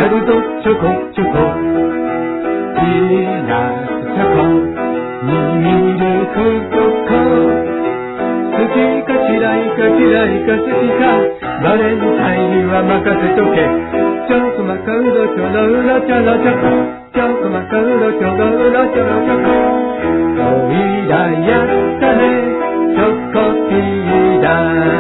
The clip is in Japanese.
るぞちょこちょこピーナッツチョコミルクチョコ好きか嫌いか嫌いか好きかバレンタインは任せとけチョコマカウロチョロウロチョロチョコチョコマカウロチョロウロチョロチョコおいらやったねチョコピーだ